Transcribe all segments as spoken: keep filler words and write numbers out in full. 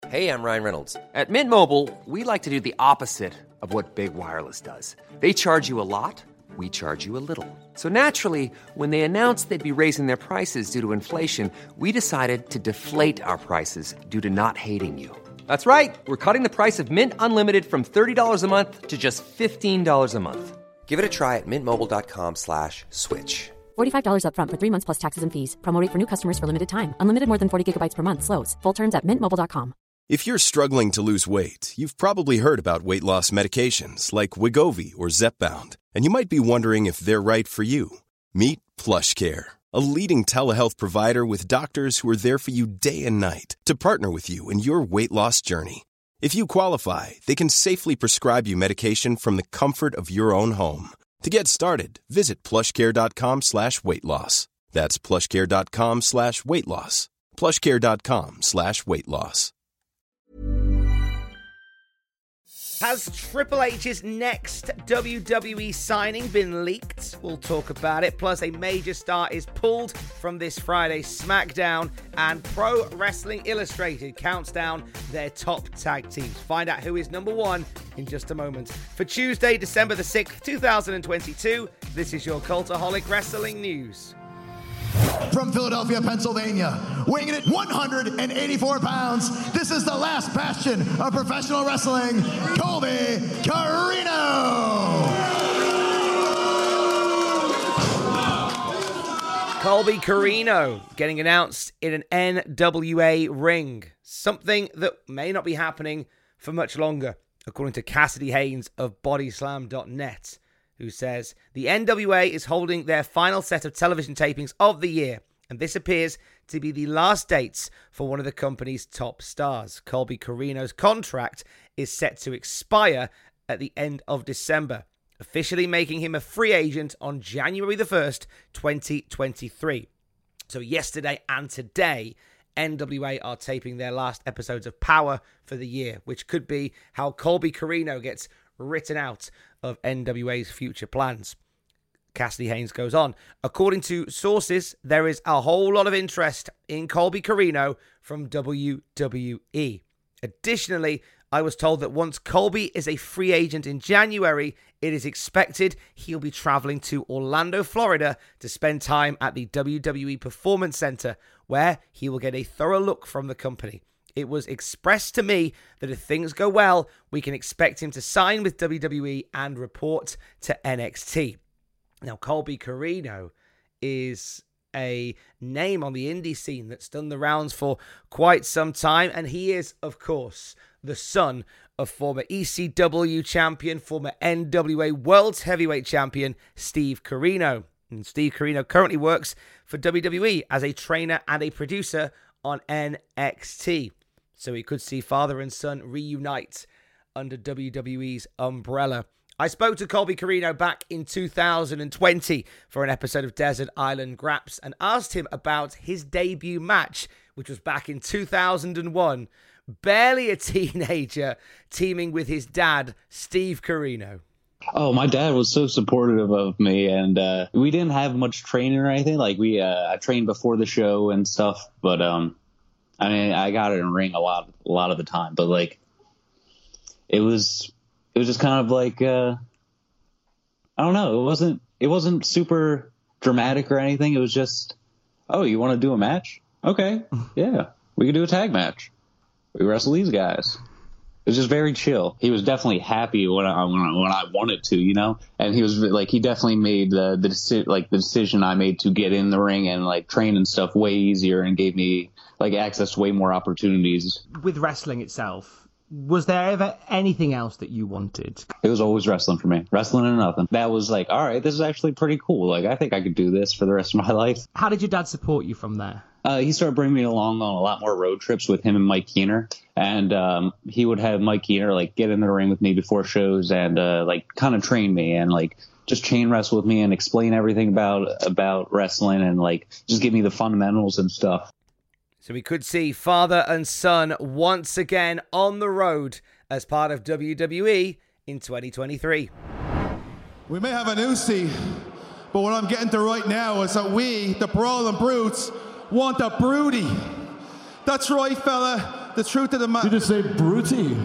Hey, I'm Ryan Reynolds. At Mint Mobile, we like to do the opposite of what Big Wireless does. They charge you a lot, we charge you a little. So naturally, when they announced they'd be raising their prices due to inflation, we decided to deflate our prices due to not hating you. That's right. We're cutting the price of Mint Unlimited from thirty dollars a month to just fifteen dollars a month. Give it a try at mintmobile.com slash switch. forty-five dollars up front for three months plus taxes and fees. Promo rate for new customers for limited time. Unlimited more than forty gigabytes per month slows. Full terms at mint mobile dot com. If you're struggling to lose weight, you've probably heard about weight loss medications like Wegovy or Zepbound, and you might be wondering if they're right for you. Meet PlushCare, a leading telehealth provider with doctors who are there for you day and night to partner with you in your weight loss journey. If you qualify, they can safely prescribe you medication from the comfort of your own home. To get started, visit plushcare.com slash weight loss. That's plushcare.com slash weight loss. plushcare.com slash weight loss. Has Triple H's next W W E signing been leaked? We'll talk about it. Plus, a major star is pulled from this Friday's SmackDown, and Pro Wrestling Illustrated counts down their top tag teams. Find out who is number one in just a moment. For Tuesday, December the sixth, twenty twenty-two, this is your Cultaholic Wrestling News. From Philadelphia, Pennsylvania, weighing in at one hundred eighty-four pounds, this is the last bastion of professional wrestling, Colby Corino! Colby Corino getting announced in an N W A ring. Something that may not be happening for much longer, according to Cassidy Haynes of Bodyslam dot net. Who says the N W A is holding their final set of television tapings of the year, and this appears to be the last dates for one of the company's top stars. Colby Corino's contract is set to expire at the end of December, officially making him a free agent on January the first, twenty twenty-three. So yesterday and today, N W A are taping their last episodes of Power for the year, which could be how Colby Corino gets written out of N W A's future plans. Cassidy Haynes goes on. According to sources, there is a whole lot of interest in Colby Corino from W W E. Additionally, I was told that once Colby is a free agent in January, it is expected he'll be traveling to Orlando, Florida to spend time at the W W E Performance Center, where he will get a thorough look from the company. It was expressed to me that if things go well, we can expect him to sign with W W E and report to N X T. Now, Colby Corino is a name on the indie scene that's done the rounds for quite some time, and he is, of course, the son of former E C W champion, former N W A World Heavyweight Champion, Steve Corino. And Steve Corino currently works for W W E as a trainer and a producer on N X T. So we could see father and son reunite under W W E's umbrella. I spoke to Colby Corino back in two thousand twenty for an episode of Desert Island Graps and asked him about his debut match, which was back in two thousand one. Barely a teenager, teaming with his dad, Steve Corino. Oh, my dad was so supportive of me, and uh, we didn't have much training or anything. Like, we, uh, I trained before the show and stuff, but, um, I mean, I got it in ring a lot, a lot of the time, but, like, it was, it was just kind of like, uh, I don't know, it wasn't, it wasn't super dramatic or anything. It was just, oh, you want to do a match? Okay, yeah, we can do a tag match. We wrestle these guys. It was just very chill. He was definitely happy when I when I, when I wanted to, you know. And he was like, he definitely made the the deci- like the decision I made to get in the ring and like train and stuff way easier, and gave me like access to way more opportunities. With wrestling itself, was there ever anything else that you wanted? It was always wrestling for me. Wrestling and nothing. That was like, all right, this is actually pretty cool. Like, I think I could do this for the rest of my life. How did your dad support you from there? Uh, he started bringing me along on a lot more road trips with him and Mike Keener. And um, he would have Mike Keener, like, get in the ring with me before shows and, uh, like, kind of train me and, like, just chain wrestle with me and explain everything about about wrestling and, like, just give me the fundamentals and stuff. So we could see father and son once again on the road as part of W W E in twenty twenty-three. We may have an Uzi, but what I'm getting to right now is that we, the Brawling Brutes, want a Broody. That's right, fella. the truth of the matter... Did you say Bruty?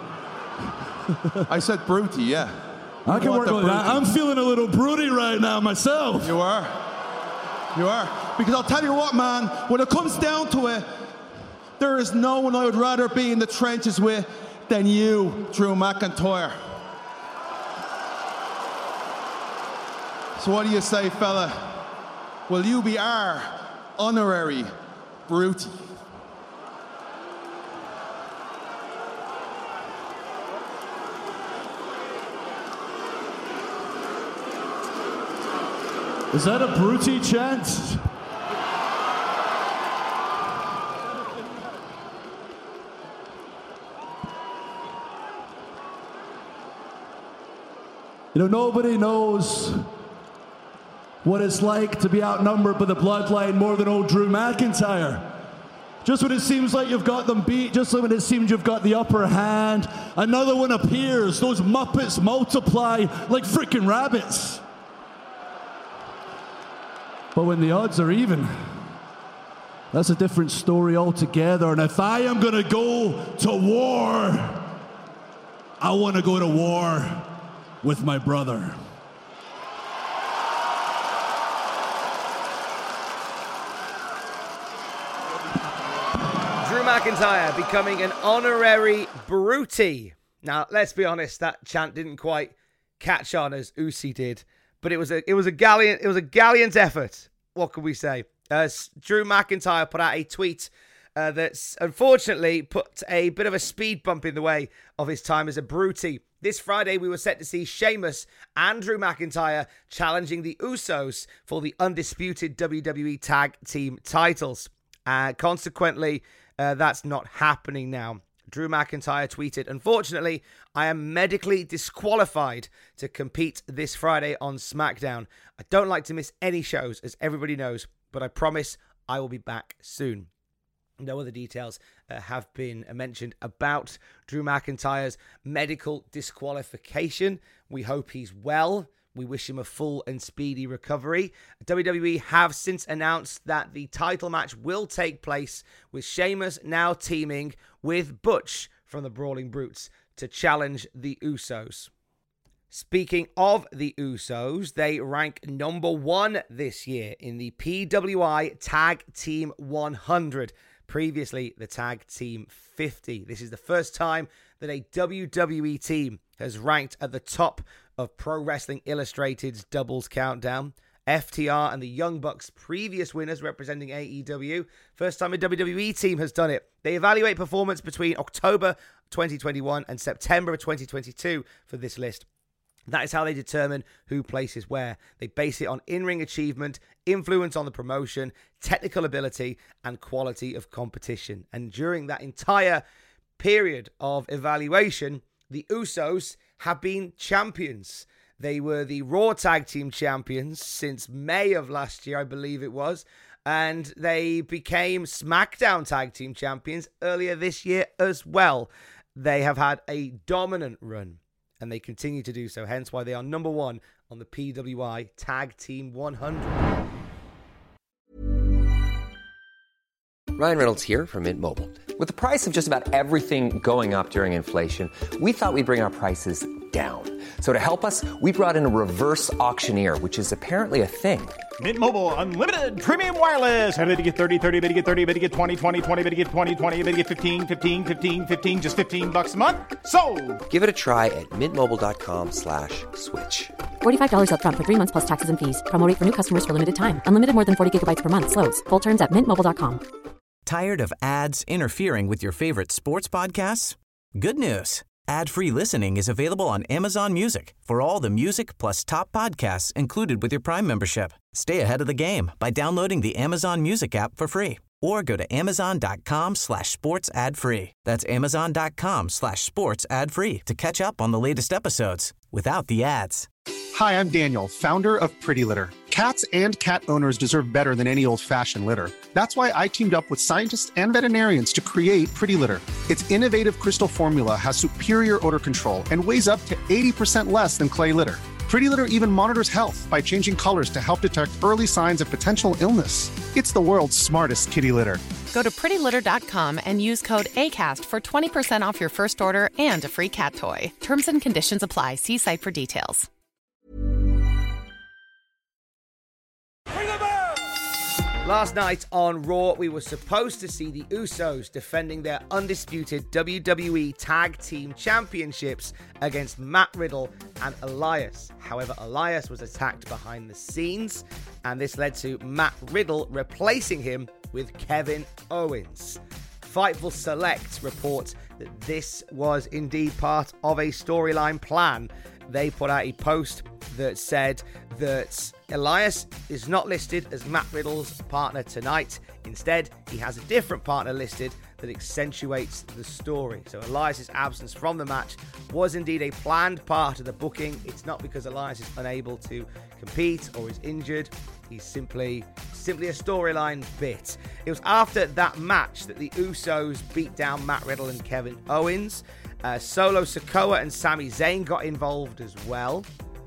I said Bruty, yeah. I can work with that. I'm feeling a little broody right now myself. You are. You are. Because I'll tell you what, man, when it comes down to it, there is no one I would rather be in the trenches with than you, Drew McIntyre. So what do you say, fella? Will you be our honorary Bruty? Is that a Bruty chant? You know, nobody knows what it's like to be outnumbered by the bloodline more than old Drew McIntyre. Just when it seems like you've got them beat, just when it seems you've got the upper hand, another one appears. Those Muppets multiply like freaking rabbits. But when the odds are even, that's a different story altogether. And if I am going to go to war, I want to go to war with my brother. Drew McIntyre becoming an honorary Bruty. Now, let's be honest, that chant didn't quite catch on as Usi did, but it was a it was a gallant it was a gallant effort. What can we say? Uh, Drew McIntyre put out a tweet uh, that's unfortunately put a bit of a speed bump in the way of his time as a Bruty. This Friday, we were set to see Sheamus and Drew McIntyre challenging the Usos for the undisputed W W E Tag Team titles. Uh, consequently, uh, that's not happening now. Drew McIntyre tweeted, "Unfortunately, I am medically disqualified to compete this Friday on SmackDown. I don't like to miss any shows, as everybody knows, but I promise I will be back soon." No other details uh, have been mentioned about Drew McIntyre's medical disqualification. We hope he's well. We wish him a full and speedy recovery. W W E have since announced that the title match will take place, with Sheamus now teaming with Butch from the Brawling Brutes to challenge the Usos. Speaking of the Usos, they rank number one this year in the P W I Tag Team one hundred. Previously, the Tag Team fifty. This is the first time that a W W E team has ranked at the top of Pro Wrestling Illustrated's Doubles Countdown. F T R and the Young Bucks, previous winners representing A E W. First time a W W E team has done it. They evaluate performance between October twenty twenty-one and September of twenty twenty-two for this list. That is how they determine who places where. They base it on in-ring achievement, influence on the promotion, technical ability, and quality of competition. And during that entire period of evaluation, the Usos have been champions. They were the Raw Tag Team champions since May of last year, I believe it was. And they became SmackDown Tag Team champions earlier this year as well. They have had a dominant run, and they continue to do so, hence why they are number one on the P W I Tag Team one hundred. Ryan Reynolds here from Mint Mobile. With the price of just about everything going up during inflation, we thought we'd bring our prices down. So to help us, we brought in a reverse auctioneer, which is apparently a thing. Mint Mobile Unlimited Premium Wireless. How to get thirty, thirty, how to get thirty, how to get twenty, twenty, twenty, how to get twenty, twenty, how to get fifteen, fifteen, fifteen, fifteen, just fifteen bucks a month? Sold! Give it a try at mintmobile.com slash switch. forty-five dollars up front for three months plus taxes and fees. Promo rate for new customers for limited time. Unlimited more than forty gigabytes per month. Slows full terms at mint mobile dot com. Tired of ads interfering with your favorite sports podcasts? Good news. Ad-free listening is available on Amazon Music for all the music plus top podcasts included with your Prime membership. Stay ahead of the game by downloading the Amazon Music app for free or go to amazon.com slash sports ad free. That's amazon.com slash sports ad free to catch up on the latest episodes without the ads. Hi, I'm Daniel, founder of Pretty Litter. Cats and cat owners deserve better than any old-fashioned litter. That's why I teamed up with scientists and veterinarians to create Pretty Litter. Its innovative crystal formula has superior odor control and weighs up to eighty percent less than clay litter. Pretty Litter even monitors health by changing colors to help detect early signs of potential illness. It's the world's smartest kitty litter. Go to pretty litter dot com and use code ACAST for twenty percent off your first order and a free cat toy. Terms and conditions apply. See site for details. Last night on Raw, we were supposed to see the Usos defending their undisputed W W E Tag Team Championships against Matt Riddle and Elias. However, Elias was attacked behind the scenes, and this led to Matt Riddle replacing him with Kevin Owens. Fightful Select reports that this was indeed part of a storyline plan. They put out a post that said that Elias is not listed as Matt Riddle's partner tonight. Instead, he has a different partner listed that accentuates the story. So Elias's absence from the match was indeed a planned part of the booking. It's not because Elias is unable to compete or is injured. He's simply simply a storyline bit. It was after that match that the Usos beat down Matt Riddle and Kevin Owens. Uh, Solo Sikoa and Sami Zayn got involved as well.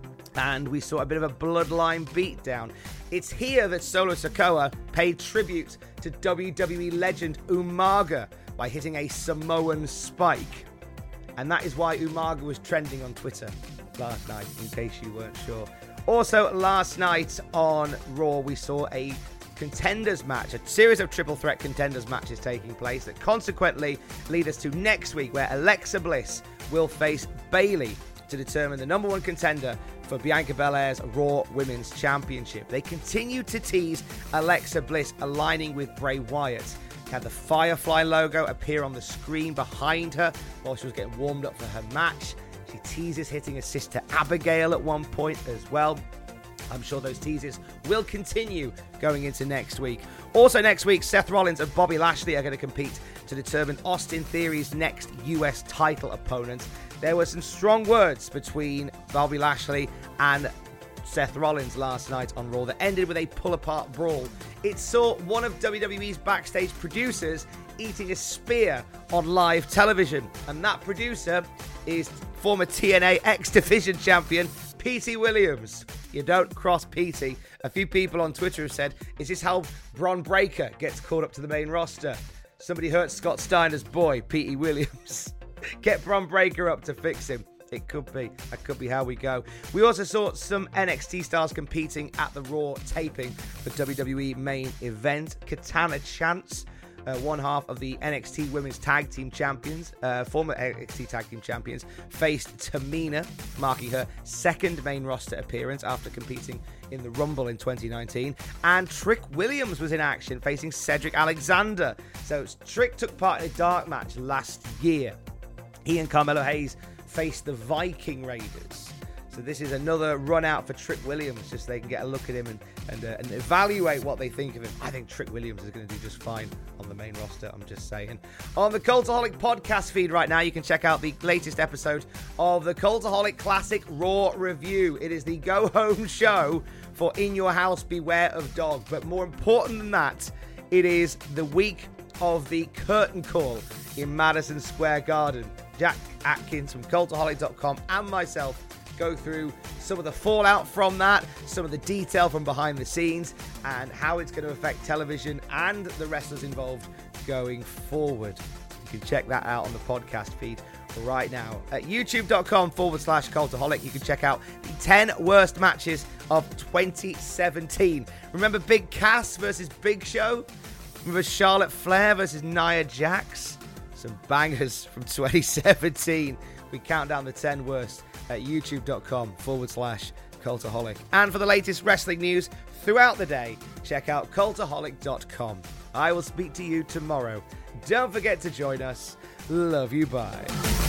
And we saw a bit of a bloodline beatdown. It's here that Solo Sikoa paid tribute to W W E legend Umaga by hitting a Samoan spike. And that is why Umaga was trending on Twitter last night, in case you weren't sure. Also, last night on Raw, we saw a contenders match, a series of triple threat contenders matches taking place that consequently lead us to next week, where Alexa Bliss will face Bayley to determine the number one contender for Bianca Belair's Raw Women's Championship. They continue to tease Alexa Bliss aligning with Bray Wyatt. Had the Firefly logo appear on the screen behind her while she was getting warmed up for her match. She teases hitting her sister Abigail at one point as well. I'm sure those teases will continue going into next week. Also next week, Seth Rollins and Bobby Lashley are going to compete to determine Austin Theory's next U S title opponent. There were some strong words between Bobby Lashley and Seth Rollins last night on Raw that ended with a pull-apart brawl. It saw one of W W E's backstage producers eating a spear on live television, and that producer is former T N A X-Division champion P T Williams. You don't cross P T. A few people on Twitter have said, is this how Bron Breakker gets called up to the main roster? Somebody hurt Scott Steiner's boy, P T Williams. Get Bron Breakker up to fix him. It could be. That could be how we go. We also saw some N X T stars competing at the Raw taping for W W E main event. Katana Chance, uh, one half of the N X T Women's Tag Team Champions, uh, former N X T Tag Team Champions, faced Tamina, marking her second main roster appearance after competing in the Rumble in twenty nineteen. And Trick Williams was in action, facing Cedric Alexander. So Trick took part in a dark match last year. He and Carmelo Hayes faced the Viking Raiders. So this is another run out for Trick Williams, just so they can get a look at him and and, uh, and evaluate what they think of him. I think Trick Williams is going to do just fine on the main roster, I'm just saying. On the Cultaholic podcast feed right now, you can check out the latest episode of the Cultaholic Classic Raw Review. It is the go-home show for In Your House, Beware of Dog. But more important than that, it is the week of the curtain call in Madison Square Garden. Jack Atkins from Cultaholic dot com and myself go through some of the fallout from that, some of the detail from behind the scenes, and how it's going to affect television and the wrestlers involved going forward. You can check that out on the podcast feed right now. At youtube.com forward slash Cultaholic, you can check out the ten worst matches of twenty seventeen. Remember Big Cass versus Big Show? Remember Charlotte Flair versus Nia Jax? Some bangers from twenty seventeen. We count down the ten worst at youtube.com forward slash Cultaholic. And for the latest wrestling news throughout the day, check out Cultaholic dot com. I will speak to you tomorrow. Don't forget to join us. Love you, bye.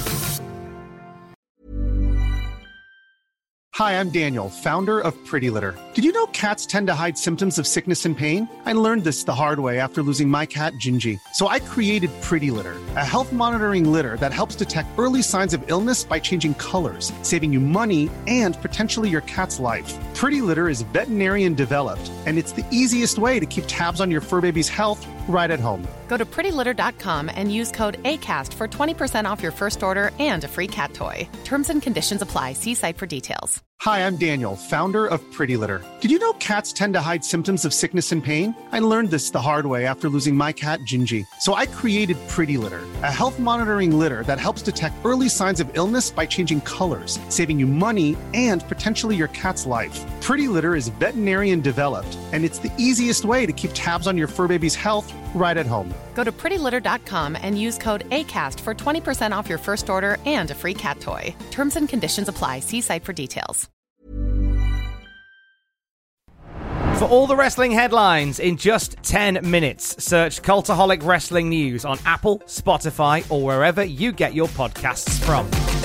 Hi, I'm Daniel, founder of Pretty Litter. Did you know cats tend to hide symptoms of sickness and pain? I learned this the hard way after losing my cat, Gingy. So I created Pretty Litter, a health monitoring litter that helps detect early signs of illness by changing colors, saving you money and potentially your cat's life. Pretty Litter is veterinarian developed, and it's the easiest way to keep tabs on your fur baby's health right at home. Go to pretty litter dot com and use code ACAST for twenty percent off your first order and a free cat toy. Terms and conditions apply. See site for details. Hi, I'm Daniel, founder of Pretty Litter. Did you know cats tend to hide symptoms of sickness and pain? I learned this the hard way after losing my cat, Gingy. So I created Pretty Litter, a health monitoring litter that helps detect early signs of illness by changing colors, saving you money and potentially your cat's life. Pretty Litter is veterinarian developed, and it's the easiest way to keep tabs on your fur baby's health right at home. Go to pretty litter dot com and use code ACAST for twenty percent off your first order and a free cat toy. Terms and conditions apply. See site for details. For all the wrestling headlines in just ten minutes, search Cultaholic Wrestling News on Apple, Spotify, or wherever you get your podcasts from.